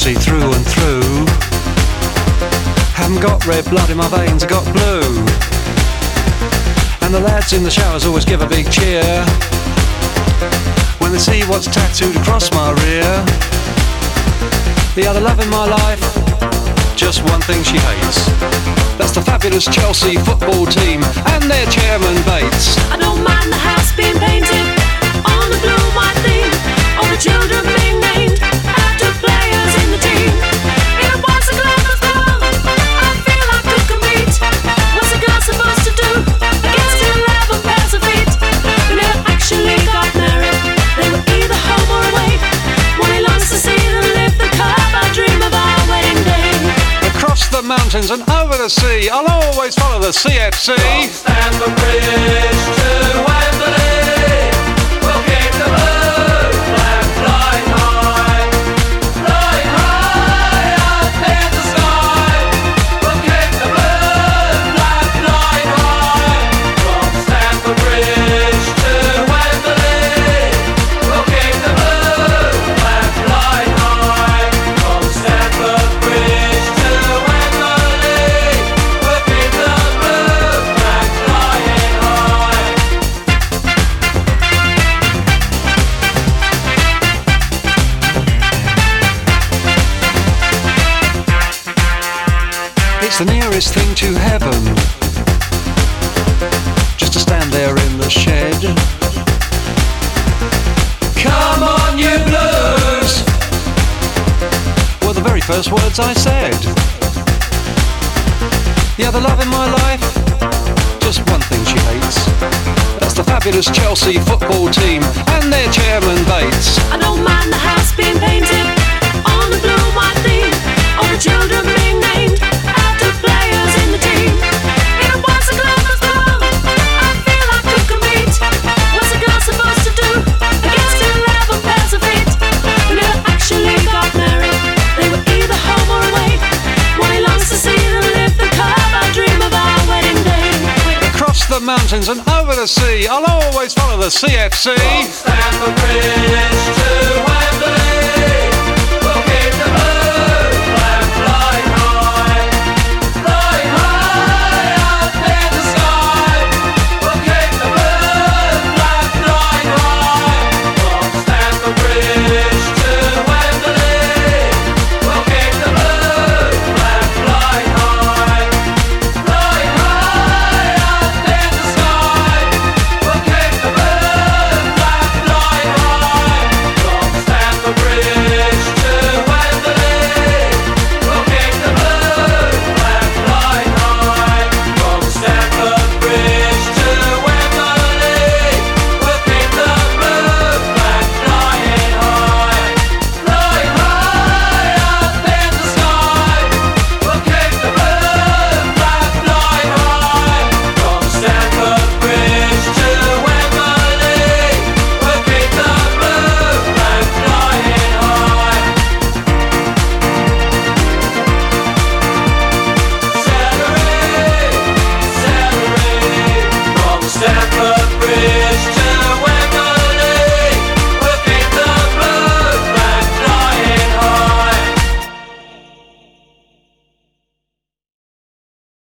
Chelsea through and through. Haven't got red blood in my veins, I got blue. And the lads in the showers always give a big cheer when they see what's tattooed across my rear. The other love in my life, just one thing she hates. That's the fabulous Chelsea football team and their chairman Bates. I don't mind the house being painted on the blue and white theme, all the children being named after players in the team. It was a glamorous world, I feel I could compete. What's a girl supposed to do against 11 pairs of feet? We never actually got married, they were either home or away. When he longs to see them lift the cup, I dream of our wedding day. Across the mountains and over the sea, I'll always follow the CFC. From Stamford Bridge to Wembley, we'll keep the blue flag flying high up in the sky. We'll keep the blue flag flying high. From Stamford Bridge to Wembley, we'll keep the blue flag flying high. From Stamford Bridge to Wembley, we'll keep the blue flag flying high. It's the nearest thing to heaven, just to stand there in the shed. Come on, you blues! Were the very first words I said. The other love in my life, just one thing she hates. That's the fabulous Chelsea football team and their chairman Bates. I don't mind the house being painted on the blue and white theme, all the children being named after players in the team. It was a glamorous world, I feel I could compete. What's a girl supposed to do against 11 pairs of feet? We never actually got married, they were either home or away. When he longs to see them lift the cup, I dream of our wedding day. Across the mountains and over the sea, I'll always follow the CFC. From Stamford Bridge to